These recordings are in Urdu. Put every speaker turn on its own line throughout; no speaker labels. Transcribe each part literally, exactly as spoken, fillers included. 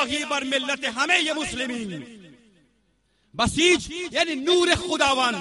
الہی بر ملت ہمیں یہ مسلمین. بسیج یعنی نور خداوند،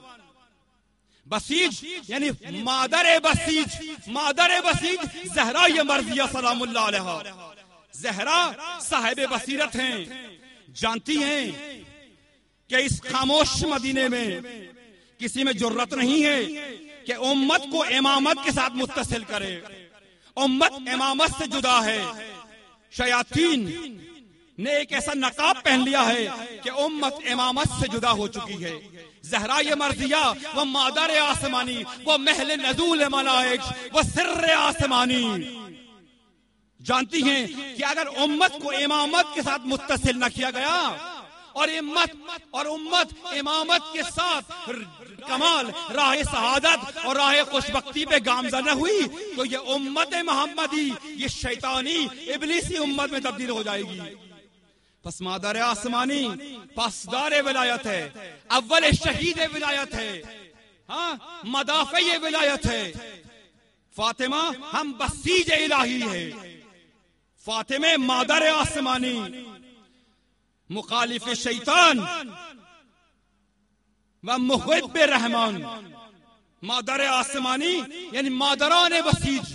بسیج یعنی مادر بسیج، مادر بسیج زہرا مرضیہ سلام اللہ علیہا. زہرا صاحب بصیرت ہیں، جانتی ہیں کہ اس خاموش مدینے میں کسی میں جرت نہیں ہے کہ امت کو امامت کے ساتھ متصل کرے. امت امامت سے جدا ہے. شیاطین نے ایک ایسا نقاب پہن لیا ہے کہ امت امامت سے جدا ہو چکی ہے. زہرا یہ مرضیہ وہ مادر آسمانی، وہ محل نزول ملائک، وہ سر آسمانی، جانتی ہیں کہ اگر امت کو امامت کے ساتھ متصل نہ کیا گیا اور امت اور امت امامت کے ساتھ کمال راہ سعادت اور راہ خوشبختی پہ گامزن نہ ہوئی تو یہ امت محمدی یہ شیطانی ابلیسی امت میں تبدیل ہو جائے گی. پس مادر آسمانی پاسدار ولایت ہے، اول شہید ولایت ہے، ہاں مدافع ولایت ہے. فاطمہ ہم بسیج الہی ہے. فاطمہ مادر آسمانی مخالف شیطان و محب رحمان. مادر آسمانی یعنی مادران بسیج.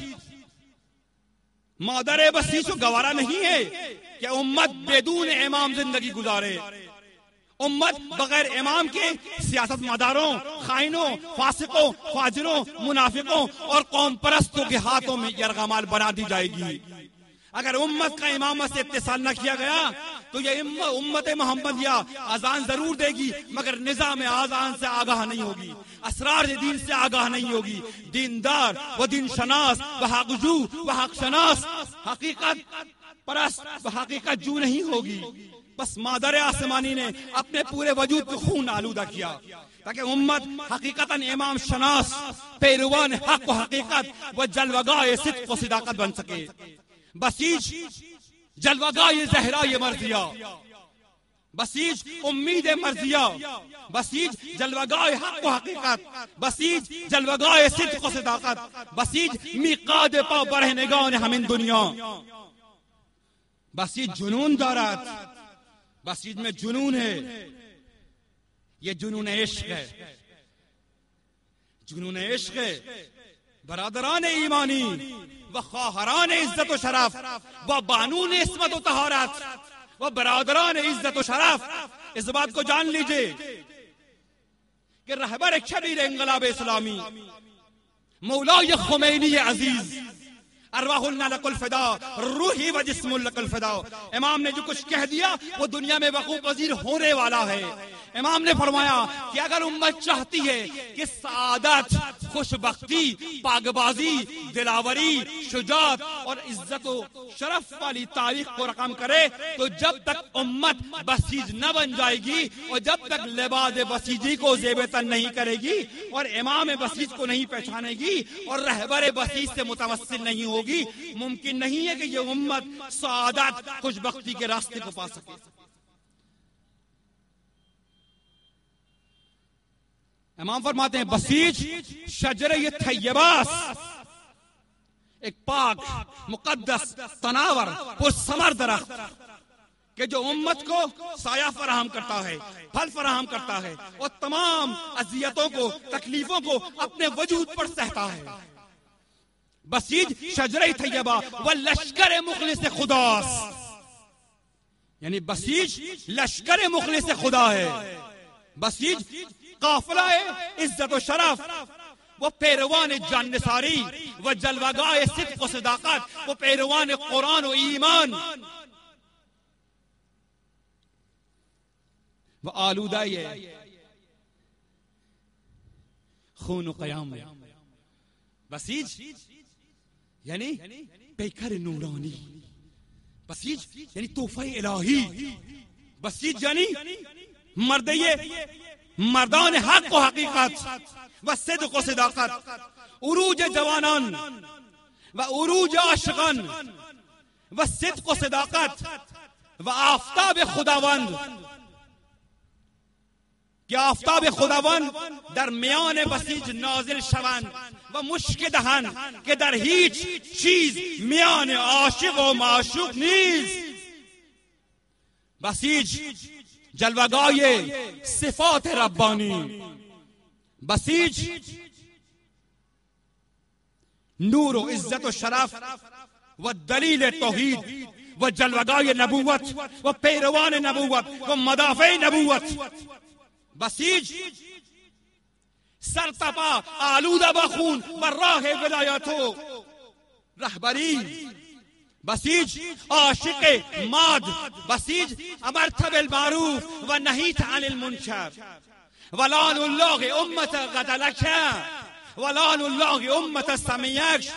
مادر بسیج کو گوارا نہیں ہے کہ امت بدون امام زندگی گزارے. امت بغیر امام کے سیاست مداروں، خائنوں، فاسقوں، فاجروں، منافقوں اور قوم پرستوں کے ہاتھوں میں یرغمال بنا دی جائے گی. اگر امت کا امامت سے اتصال نہ کیا گیا تو یہ امت محمدیہ اذان ضرور دے گی مگر نظام اذان سے آگاہ نہیں ہوگی، اسرار دین سے آگاہ نہیں ہوگی. دیندار و دین شناس و حق جو و حق شناس، حقیقت پرست و حقیقت جو نہیں ہوگی. بس مادر آسمانی نے اپنے پورے وجود کو خون آلودہ کیا تاکہ امت حقیقتاً امام شناس، پیروان حق و حقیقت و جلوگاہ صدق و صداقت بن سکے. بسیج جلوگاہ زہرا مرضیہ، بسیج امید مرضیہ، بسیج جلوگاہ حق و حقیقت، بسیج جلوگاہ صدق و صداقت، بسیج میقات پا برہنگان ہمیں دنیا. بسیج جنون دارت، بسیج میں جنون ہے. یہ جنون عشق ہے، جنون عشق ہے. برادران ایمانی و خواہران عزت و شرف و بانون عصمت و طہارت و برادران عزت و شرف، اس بات کو جان لیجئے کہ رہبر کبیر انقلاب اسلامی مولای خمینی عزیز ارواح لک الفدا، روحی و جسم لک الفدا، امام نے جو کچھ کہہ دیا وہ دنیا میں وقوع پذیر ہونے والا ہے. امام نے فرمایا کہ اگر امت چاہتی ہے کہ سعادت، خوشبختی، پاکبازی، دلاوری، شجاعت اور عزت و شرف والی تاریخ کو رقم کرے تو جب تک امت بسیج نہ بن جائے گی اور جب تک لباس بسیجی کو زیب تن نہیں کرے گی اور امام بسیج کو نہیں پہچانے گی اور رہبر بسیج سے متوسل نہیں ہوگی، ممکن نہیں ہے کہ یہ امت سعادت، خوشبختی کے راستے کو پا سکے. امام فرماتے ہیں بسیج شجرہ طیبہ، ایک پاک مقدس تناور پرثمر درخت کہ جو امت کو سایہ فراہم کرتا ہے، پھل فراہم کرتا ہے اور تمام اذیتوں کو، تکلیفوں کو اپنے وجود پر سہتا ہے. بسیج شجرہ طیبہ و لشکر مخلص خدا، یعنی بسیج لشکر مخلص خدا ہے. بسیج قافلہ عزت و شرف، وہ پیروان جان نثاری و جلوگاہ صدق و صداقت، وہ پیروان قرآن و ایمان، وہ آلودہ ہے خون و قیام. بسیج یعنی پیکر نورانی، بسیج یعنی تحفہ الہی، بسیج یعنی مردیے مردان حق و حقیقت و صدق و صداقت، عروج جوانان و عروج عاشقان و صدق و صداقت و آفتاب خداوند. کہ آفتاب خداوند در میان بسیج نازل شوند و مشک دهند که در هیچ چیز میان عاشق و معشوق نیست. بسیج جلوگاہ صفات ربانی، بسیج نور و عزت و شرف و دلیل توحید و جلوگاہ نبوت و پیروان نبوت و مدافع نبوت، بسیج سرتپا آلودہ بخون و راہ ولایت و رہبری، بسیج عاشق ماد، بسیج امرت بالمعروف و نہیت عن المنکر، ولعن اللہ امت قتلک ولعن اللہ امت سمیک۔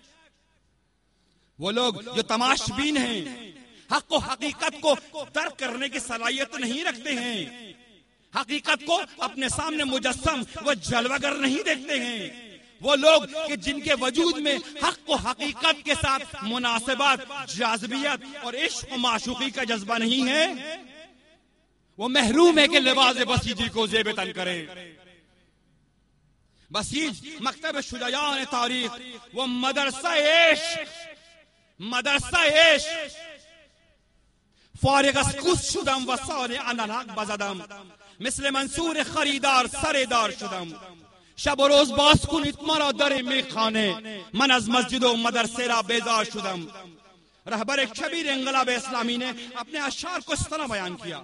وہ لوگ جو تماش بین ہیں، حق و حقیقت کو درک کرنے کی صلاحیت نہیں رکھتے ہیں، حقیقت کو اپنے سامنے مجسم و جلوگر نہیں دیکھتے ہیں، وہ لوگ کہ جن کے وجود میں حق و حقیقت کے ساتھ مناسبات، جاذبیت اور عشق و معشوقی کا جذبہ نہیں ہے، وہ محروم ہے کہ لباس بسیجی کو زیب تن کرے۔ بسیج مکتب شجاعان تاریخ، وہ مدرسہ عشق، مدرسہ عشق، فارغ از کوس شدم و صانعا الحق بزدم، مثل منصور خریدار سردار شدم، شب و روز باز کنید مرا در میخانه، من از مسجد و مدرسه را بیزار شدم۔ رہبر کبیر انقلاب اسلامی نے اپنے اشعار کو اس طرح بیان کیا: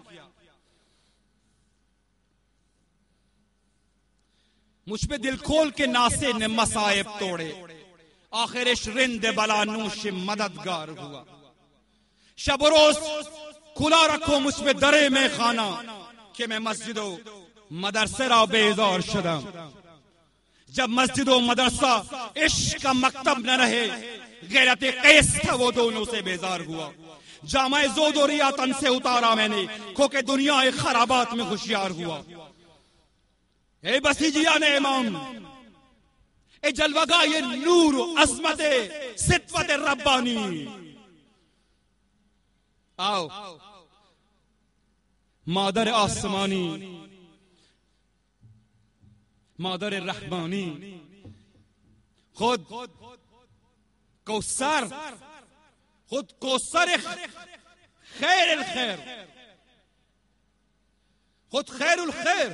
مجھ پہ دل کھول کے ناسے نے مصائب توڑے، آخرش رند بلا نوش مددگار ہوا، شب و روز کھلا رکھو مجھ پہ در میں خانہ، کہ میں مسجد و مدرسے را بیزار شدم۔ جب مسجد و مدرسہ عشق کا مکتب نہ رہے، غیرت قیس تھا وہ دونوں سے بیزار ہوا، جامع زود و ریا تن سے اتارا میں نے، کھو کے دنیا خرابات میں ہوشیار ہوا۔ اے بسیجیان امام، اے جلوگاہ نور و عظمت صفت ربانی، آؤ مادر آسمانی، مادر رحمانی، خود کوثر، خود کوثر خیر الخیر، خود خیر الخیر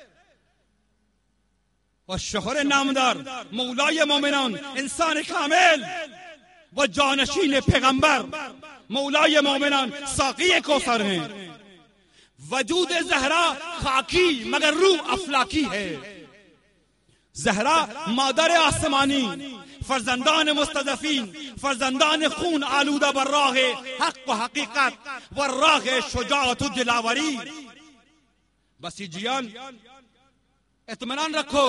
و شوہر نامدار، مولای مومنان، انسان کامل و جانشین پیغمبر، مولای مومنان، ساقی کوثر ہیں۔ وجود زہرا خاکی مگر روح افلاکی ہے، زہرا مادر آسمانی، فرزندان مستضعفین، فرزندان خون آلودہ بر راہ حق و حقیقت و راہ شجاعت و دلاوری۔ بسیجیان اطمینان رکھو،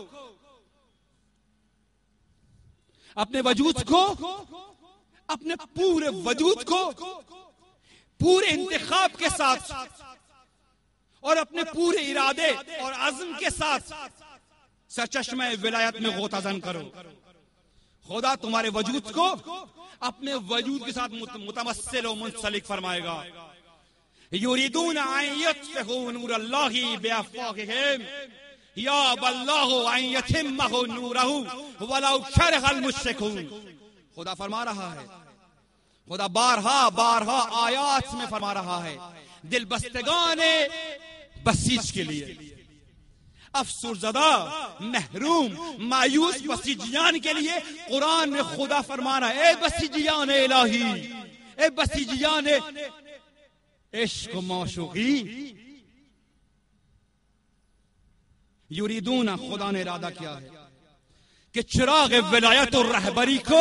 اپنے وجود کو، اپنے پورے وجود کو پورے انتخاب کے ساتھ اور اپنے پورے ارادے اور عزم کے ساتھ سرچشمہ ولایت میں غوطہ زن کرو۔ خدا تمہارے وجود کو اپنے وجود کے ساتھ متمثل و منسلک فرمائے گا۔ یریدون ان یطفئوا نور اللہ بافواہہم یابی اللہ ان یتمہ نورہ ولو کرہ المشرکون۔ خدا فرما رہا ہے، خدا بارہا بارہا آیات میں فرما رہا ہے دل بستگان بسیج کے لیے، افسوس زدہ، محروم، مایوس بسیجیان کے لیے قرآن میں خدا فرما رہا ہے: اے بسیجیان الہی، اے بسیجیان عشق و معشوقی، یریدون، خدا نے ارادہ کیا ہے کہ چراغ ولایت و رہبری کو،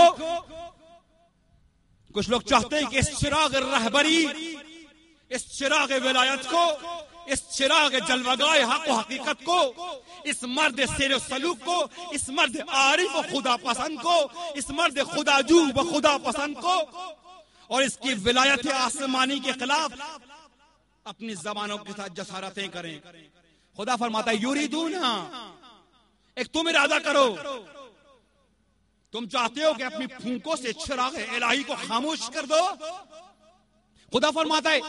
کچھ لوگ چاہتے ہیں کہ اس چراغ رہبری، اس چراغ ولایت کو، اس چراغ جلوگاہ حق و حقیقت کو، اس مرد سیر و سلوک کو، اس مرد عارف و خدا پسند کو، اس مرد خدا جو و خدا پسند کو اور اس کی ولایت آسمانی کے خلاف اپنی زبانوں کے ساتھ جسارتیں کریں۔ خدا فرماتا ہے یریدون، ایک تم ارادہ کرو، تم چاہتے ہو کہ اپنی پھونکوں سے چراغ الہی کو خاموش کر دو۔ خدا فرماتا ہے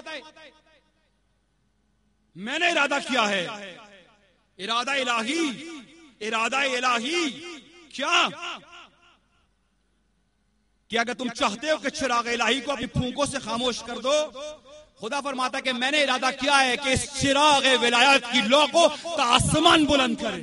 میں نے ارادہ کیا ہے، ارادہ الہی، ارادہ الہی کیا کہ اگر تم چاہتے ہو کہ چراغ الہی کو اپنی پھونکوں سے خاموش کر دو خدا فرماتا کہ میں نے ارادہ کیا ہے کہ اس چراغ ولایت کی لو کو تا آسمان بلند کرے،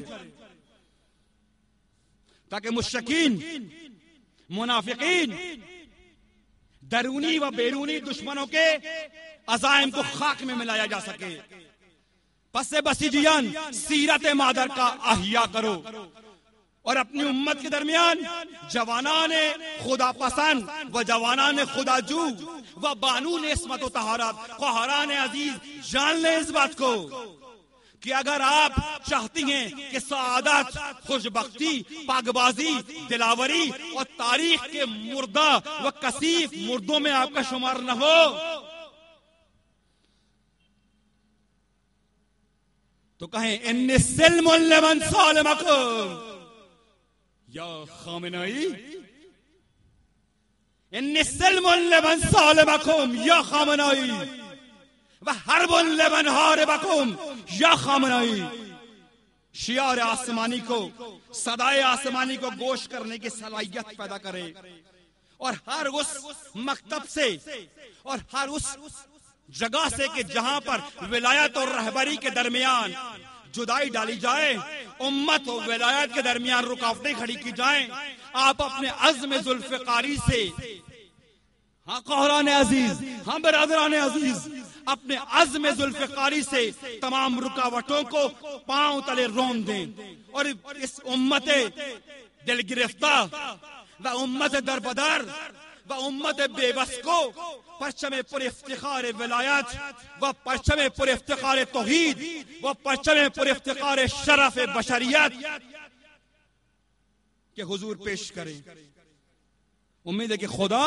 تاکہ مشرکین، منافقین، درونی و بیرونی دشمنوں کے عزائم کو خاک میں ملایا جا سکے۔ پس بسیجیان سیرت مادر کا احیاء کرو اور اپنی امت کے درمیان جوانان خدا پسند و جوانان خدا جو و بانون عصمت و طہارت خواہران عزیز جان لیں اس بات کو کہ اگر آپ چاہتی ہیں کہ سعادت، خوشبختی، پاکبازی، دلاوری اور تاریخ کے مردہ و کثیف مردوں میں آپ کا شمار نہ ہو تو کہیں انی سلم لمن سالمکم یا خامنائی، انی سلم لمن سالمکم یا خامنائی وحرب لمن حاربکم یا خامنائی۔ شعار آسمانی کو، صدائے آسمانی کو گوش کرنے کی صلاحیت پیدا کرے اور ہر اس مکتب سے اور ہر اس جگہ سے کہ جہاں پر ولایت اور رہبری کے درمیان جدائی ڈالی جائے، امت اور ولایت کے درمیان رکاوٹیں کھڑی کی جائیں، آپ اپنے عزم ذوالفقاری سے، ہاں قہران عزیز، ہاں برادران عزیز، اپنے عزم ذوالفقاری سے تمام رکاوٹوں کو پاؤں تلے رون دیں اور اس امت دل گرفتہ و امت دربدر و امت بے بس کو پرچم پر افتخار ولایت و پرچم پر افتخار توحید و پرچم پر افتخار شرف بشریت کے حضور پیش کریں۔ امید ہے کہ خدا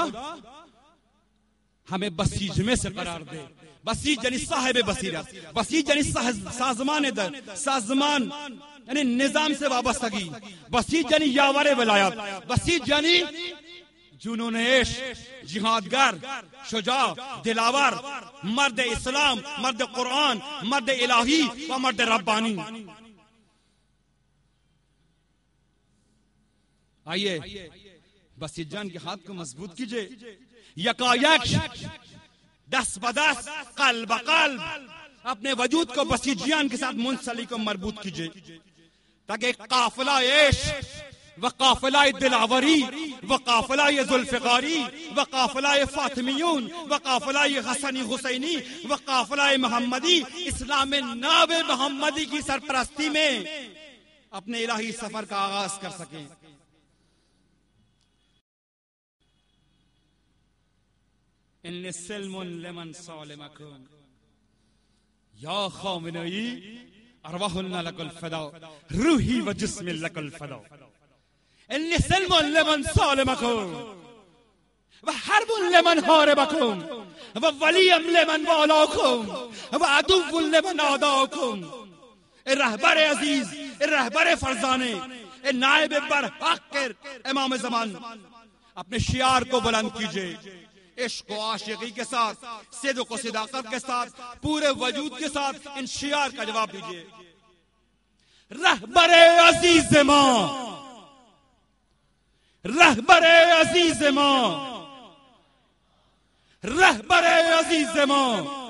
ہمیں بسیج میں سے قرار دے۔ بسیج یعنی صاحب بصیرت، بسیج یعنی سازمان در، سازمان یعنی نظام سے وابستگی، بسیج یعنی یاور ولایت، بسیج یعنی جنون عشق، جہادگر، شجاع، دلاور، مرد اسلام، مرد قرآن، مرد الہی و مرد ربانی۔ آئیے بسیج جان کے ہاتھ کو مضبوط کیجئے، یکا یک، دس بدس، قلب قلب اپنے وجود کو بسیجیان کے ساتھ منسلک و مربوط کیجئے تاکہ قافلہ عشق و قافلہ دلاوری و قافلہ ذوالفقاری و قافلہ فاطمیون و قافلہ حسنی حسینی و قافلہ محمدی اسلام ناب محمدی کی سرپرستی میں اپنے الہی سفر کا آغاز کر سکیں۔ ان سلم لمن سالمکم یا خامنائی ارواحنا لک الفدا روحی و جسم لک الفدا۔ ان سلم لمن سالمکم و حرب لمن حاربکم و ولی لمن والاکم و عدو لمن عاداکم۔ اے رہبر عزیز، اے رہبر فرزانے، اے نائب برحق امام زمان، اپنے شعار کو بلند کیجئے، عشق و عاشقی کے ساتھ، صدق و صداقت کے ساتھ، پورے وجود کے ساتھ ان شعار کا جواب دیجئے۔ رہبر عزیز ماں، رہبر عزیز ماں، رہبر عزیز ماں،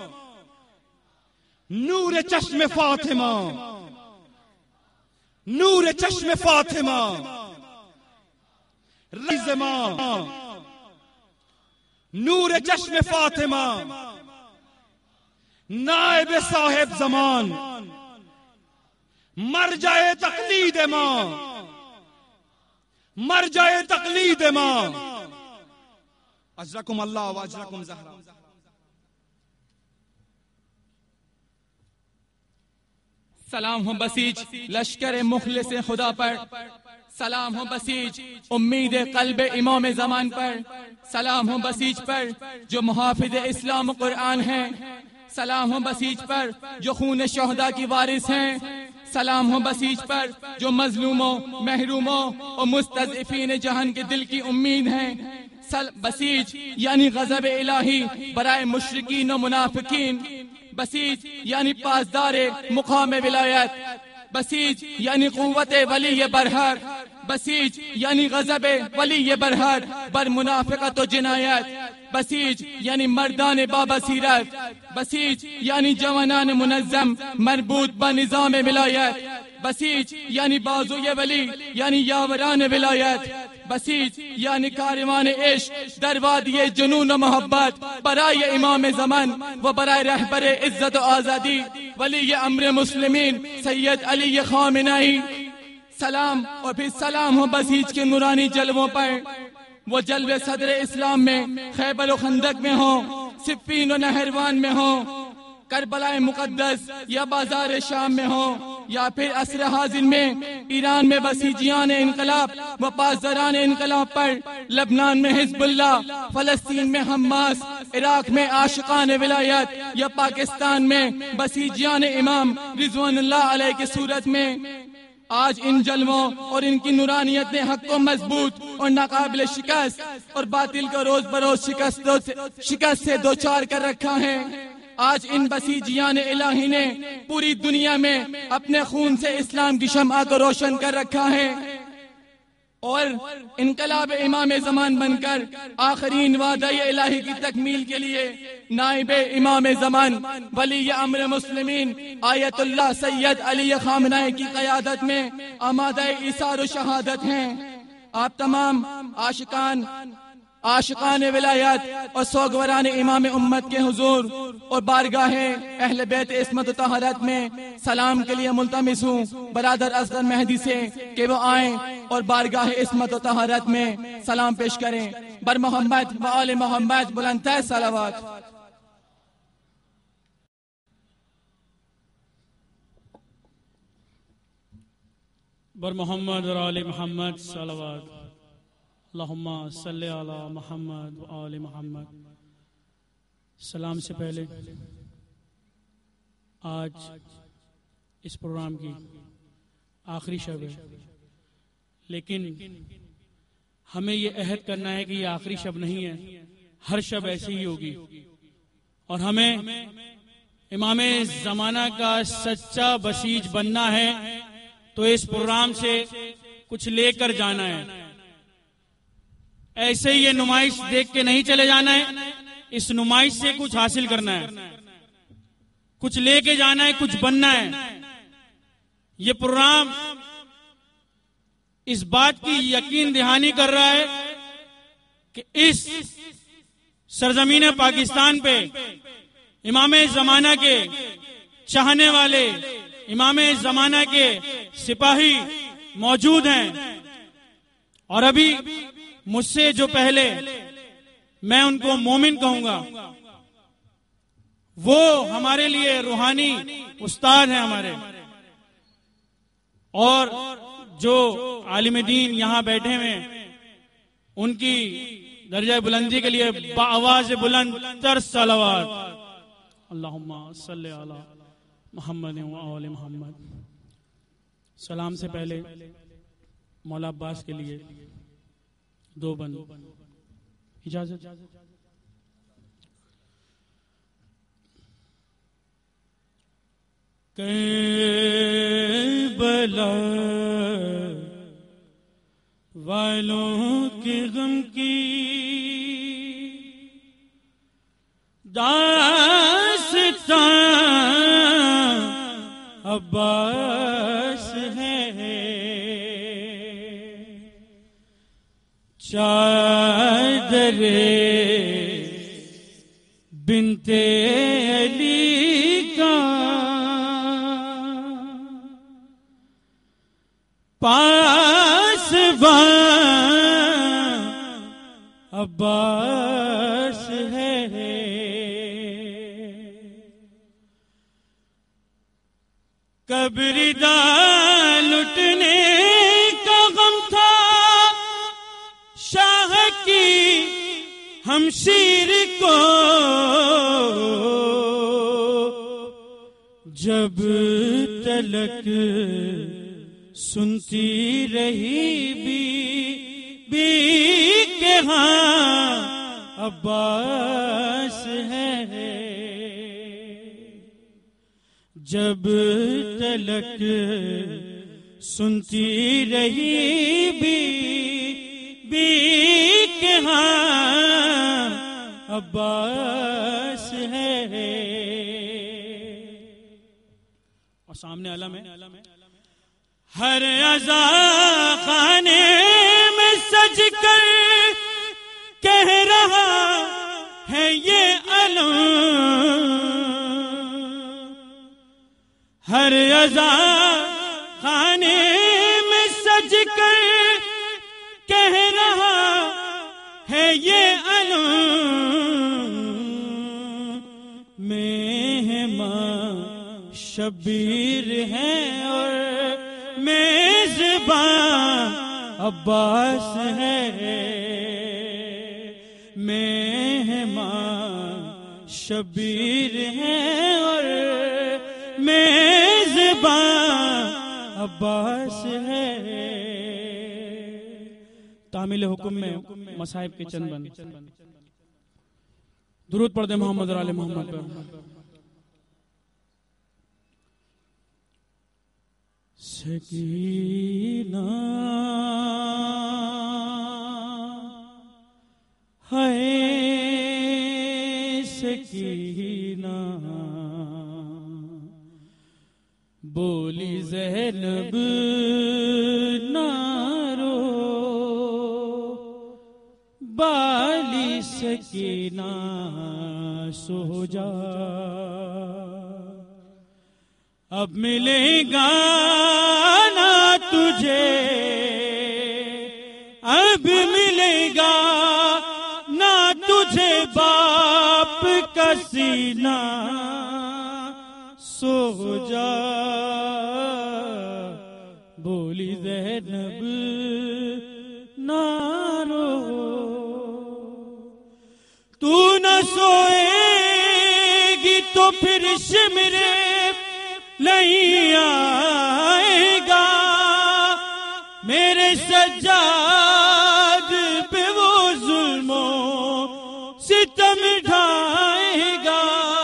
نور چشم فاطمہ، نور چشم فاطمہ، عزیز ماں، نور چشم فاطمہ، نائب صاحب زمان، مرجع تقلید ماں، مرجع تقلید ماں، اجرکم اللہ و اجرکم زہرا۔
سلام ہو بسیج لشکر مخلص خدا پر، سلام ہو بسیج امید قلب امام زمان پر، سلام ہو بسیج پر جو محافظ اسلام و قرآن ہیں، سلام ہو بسیج پر جو خون شہداء کی وارث ہیں، سلام ہو بسیج پر جو مظلوموں، محروموں اور مستضعفین جہان کے دل کی امید ہیں۔ بسیج یعنی غضب الہی برائے مشرکین و منافقین، بسیج یعنی پاسدار مقام ولایت، بسیج یعنی قوت ولی برحق، بسیج یعنی غضب ولی برحق بر منافقت و جنایت، بسیج یعنی مردان بابصیرت، بسیج یعنی جوانان منظم مربوط با نظام ولایت، بسیج یعنی بازوی ولی یعنی یاوران ولایت، بسیج یعنی کاروان عشق در وادی جنون و محبت برای امام زمان و برای رهبر عزت و آزادی ولی امر مسلمین سید علی خامنہئی. سلام اور پھر سلام ہو بسیج کے نورانی جلووں پر، وہ جلوے صدر اسلام میں خیبر و خندق میں ہوں، صفین و نہروان میں ہوں، کربلا مقدس یا بازار شام میں ہوں، یا پھر عصر حاضر میں ایران میں بسیجیان انقلاب و پاسداران انقلاب پر، لبنان میں حزب اللہ، فلسطین میں حماس، عراق میں عاشقان ولایت، یا پاکستان میں بسیجیان امام رضوان اللہ علیہ کی صورت میں. آج ان جلووں اور ان کی نورانیت نے حق کو مضبوط اور ناقابل شکست اور باطل کو روز بروز شکست شکست سے دوچار کر رکھا ہے. آج ان بسیجیان الہی نے پوری دنیا میں اپنے خون سے اسلام کی شمع کو روشن کر رکھا ہے اور انقلاب امام زمان بن کر آخرین وعدہ الہی کی تکمیل کے لیے نائب امام زمان ولی امر مسلمین آیت اللہ سید علی خامنہئی کی قیادت میں آمادہ ایثار و شہادت ہیں. آپ تمام عاشقان عاشقان ولایت اور سوگواران امام امت کے حضور اور بارگاہ اہل بیت عصمت و طہارت میں سلام کے لیے ملتمس ہوں برادر اصغر مہدی سے کہ وہ آئیں اور بارگاہ عصمت و طہارت میں سلام پیش کریں. بر محمد و آل محمد بلندتر صلوات.
بر محمد اور آل محمد صلوات. اللہم صلی علی محمد و آل محمد. سلام سے پہلے آج اس پروگرام کی آخری شب ہے، لیکن ہمیں یہ عہد کرنا ہے کہ یہ آخری شب نہیں ہے، ہر شب ایسی ہی ہوگی، اور ہمیں امام زمانہ کا سچا بسیج بننا ہے تو اس پروگرام سے کچھ لے کر جانا ہے. ایسے ہی یہ نمائش دیکھ کے نہیں چلے جانا ہے، اس نمائش سے کچھ حاصل کرنا ہے، کچھ لے کے جانا ہے، کچھ بننا ہے. یہ پروگرام اس بات کی یقین دہانی کر رہا ہے کہ اس سرزمین پاکستان پہ امام زمانہ کے چاہنے والے، امام زمانہ کے سپاہی موجود ہیں، اور ابھی مجھ سے جو پہلے میں ان کو مومن کہوں گا، وہ ہمارے لیے روحانی استاد ہیں ہمارے، اور جو عالم دین یہاں بیٹھے ہوئے ان کی درجہ بلندی کے لیے بآواز بلند تر صلوات. اللہم صلی علی محمد و آل محمد. سلام سے پہلے مولا عباس کے لیے دو بند اجازت. کربلا والوں کے غم کی داستان عباس ہے، چادر بنت علی کا پاسبان عباس ہے. قبر دا لٹنے کا غم تھا شاہ کی ہمشیر کو، جب تلک سنتی رہی بی بی کہ ہاں عباس ہے، جب تلک سنتی رہی بی بی کہ ہاں عباس ہے، اور سامنے علم ہے. ہر عزا خانے میں سج کر کہہ رہا ہے یہ علم، ہر عزا خانے میں سج کر کہہ رہا ہے یہ علم، مہمان شبیر ہے اور میزبان عباس ہے، مہمان شبیر ہے اور میزبان عباس ہے. تعمیل حکم میں مصائب کے چند بند. درود پڑھ دیں محمد اور آل محمد پر. سکینہ ہے سکینہ، بولی زینب نہ رو، بالی سکینہ سو جا، اب ملے گا نہ تجھے، اب ملے گا نہ تجھے باپ کا سینہ، سو جا بولی زینب نہ رو. تو نہ سوئے گی تو پھر شمرے نہیں آئے گا، میرے سجاد پہ وہ ظلم و ستم ڈھائے گا.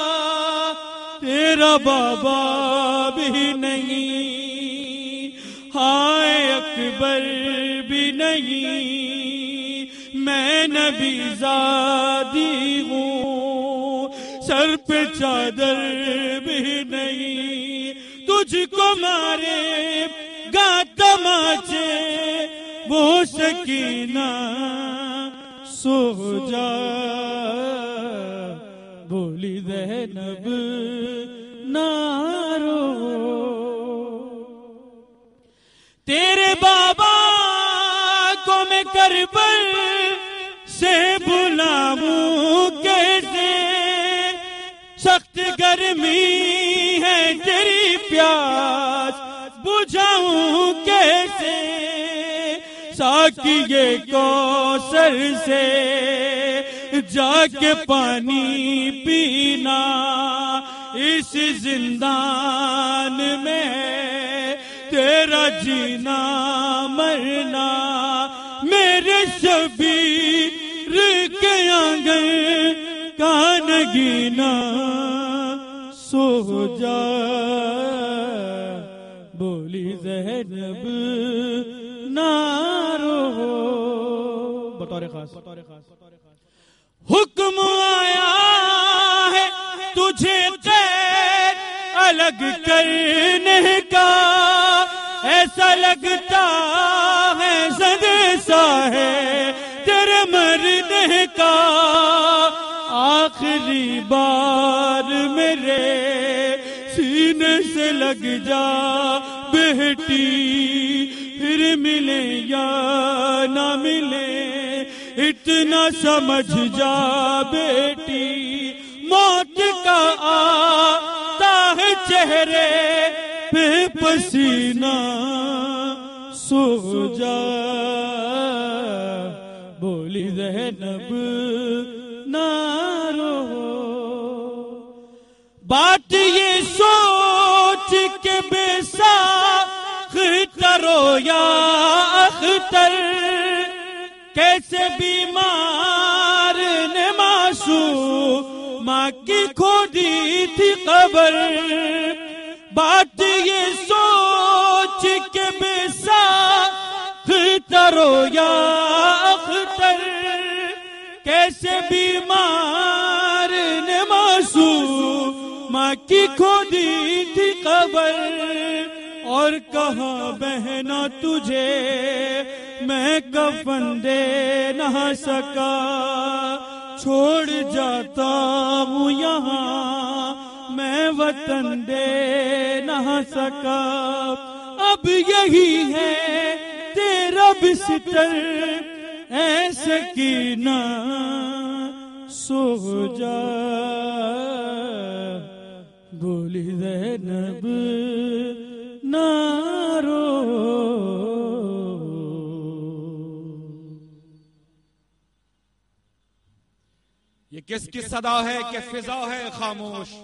تیرا بابا بھی نہیں، ہائے اکبر بھی نہیں، میں نبی زادی ہوں، سر پہ چادر بھی نہیں، تجھ کو مارے گا تماچے وہ سکینہ، سو جا بولی زینب نہ رو. تیرے بابا کو میں کربل سے بلاؤں کیسے، سخت گرمی ہے تیری پیاس بجھاؤں کیسے، ساقیے کوثر سے جا کے پانی پینا، اس زندان میں تیرا جینا مرنا، میرے شبیر کے آنگن کا نگینا، سو جا بولی زینب نہ رو. بطور خاص حکم آیا ہے تجھے غیر الگ کرنے کا، ایسا لگتا ہے زدے سا ہے تیرے مرنے کا، آخری بار میرے سینے سے لگ جا بیٹی، پھر ملے یا نہ ملے اتنا سمجھ جا بیٹی، موت کا آتا ہے چہرے پہ پسینہ، سو جا بولی زینب نہ رو. بات یہ سوچ کے بے ساختر و یا اختر، کیسے بیمار نے معصوم ماں کی کھودی تھی قبر، بات یہ سوچ کے بے ساختر و یا اختر، کیسے کیسے بیمار نے معصوم ماں کی کھودی تھی قبر اور کہا بہنا تجھے میں کفن دے نہ سکا چھوڑ جاتا ہوں یہاں میں وطن دے نہ سکا اب یہی ہے تیرا بستر اے سکینہ سو جا بولی زینب نہ رو
یہ کس کی صدا ہے کہ فضا ہے خاموش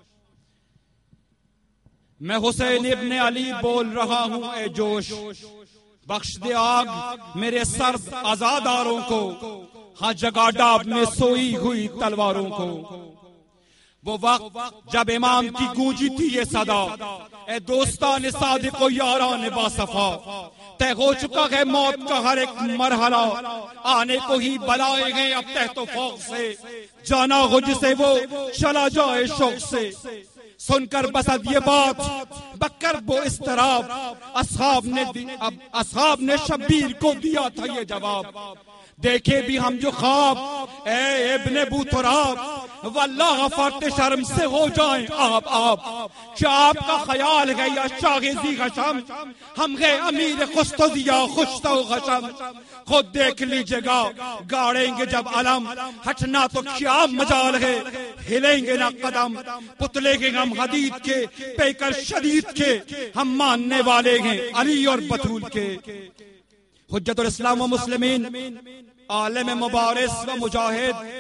میں حسین ابن علی بول رہا ہوں اے جوش بخش دے آگ میرے سرد آزاداروں کو ہاں جگہ ڈاب میں سوئی ہوئی تلواروں کو وہ وقت جب امام کی گونجی تھی یہ صدا اے دوستان صادق و یاران باصفا طے ہو چکا ہے موت کا ہر ایک مرحلہ آنے کو ہی بلائے گئے اب تحت و فوق سے جانا ہو جسے وہ چلا جائے شوق سے سن کر بسد یہ بات بکر وہ استراب اصحاب نے اب اصحاب نے شبیر کو دیا تھا یہ جواب دیکھے بھی ہم جو خواب اے ابن ابو تراب واللہ غفرت شرم سے ہو جائیں آپ آپ کیا آپ کا خیال ہے یا شاغزی غشم ہم گئے امیر خستو یا خشتو غشم خود دیکھ لیجئے گا گاڑیں گے جب علم ہٹنا تو کیا مجال ہے ہلیں گے نہ قدم پتلے گے ہم حدید کے پیکر شدید کے ہم ماننے والے ہیں علی اور بطول کے حجت الاسلام و مسلمین عالم مبارز و مجاہد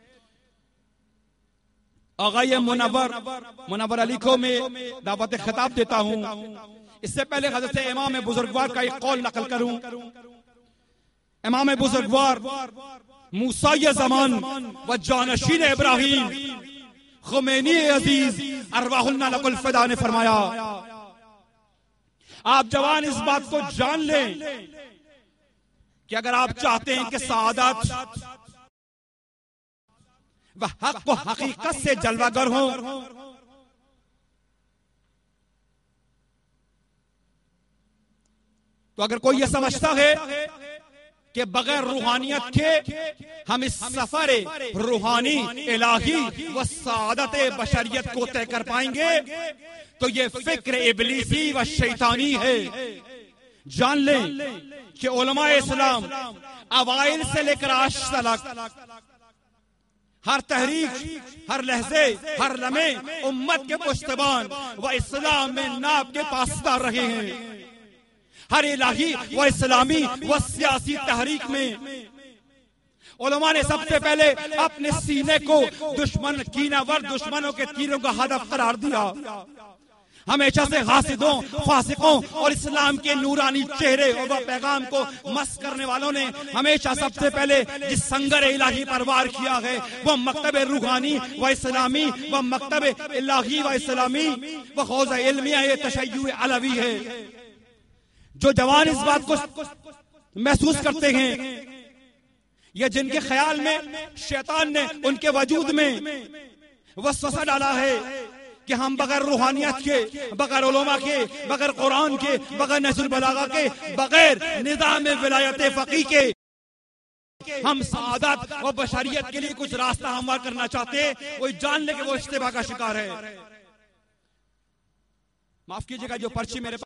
آغای منور منور علی کو میں دعوت خطاب دیتا ہوں اس سے پہلے حضرت امام بزرگوار کا ایک قول نقل کروں امام بزرگوار موسیٰ زمان و جانشین ابراہیم خمینی عزیز ارواح اللہ لک الفدا نے فرمایا آپ جوان اس بات کو جان لیں کہ اگر آپ چاہتے ہیں کہ سعادت وہ حق و حقیقت سے جلوہ گر ہوں تو اگر کوئی یہ سمجھتا ہے کہ بغیر روحانیت کے ہم اس سفر روحانی الہی و سعادت بشریت کو طے کر پائیں گے تو یہ فکر ابلیسی و شیطانی ہے جان لیں کہ علماء اسلام اوائل سے لے کر آج تک ہر تحریک ہر لحظے ہر لمحے امت کے پشتبان و اسلام میں ناب کے پاسدار رہے ہیں ہر الہی و اسلامی و سیاسی تحریک میں علماء نے سب سے پہلے اپنے سینے کو دشمن کینہ ور دشمنوں کے تیروں کا ہدف قرار دیا ہمیشہ سے حاسدوں فاسقوں اور اسلام کے نورانی چہرے اور پیغام کو مس کرنے والوں نے ہمیشہ سب سے پہلے جس سنگر الہی پر وار کیا ہے وہ مکتب روحانی و اسلامی و مکتب الہی و اسلامی و حوزہ علمیہ تشیع علوی ہے جو جوان اس بات کو محسوس کرتے ہیں یہ جن کے خیال میں شیطان نے ان کے وجود میں وسوسہ ڈالا ہے کہ ہم بغیر روحانیت کے بغیر علماء کے بغیر قرآن کے بغیر نہج البلاغہ کے بغیر نظام ولایت فقیہ کے ہم سعادت و بشریت کے لیے کچھ راستہ ہموار کرنا چاہتے وہ جان لے کہ وہ اشتباہ کا شکار ہے معاف کیجئے گا جو پرچی میرے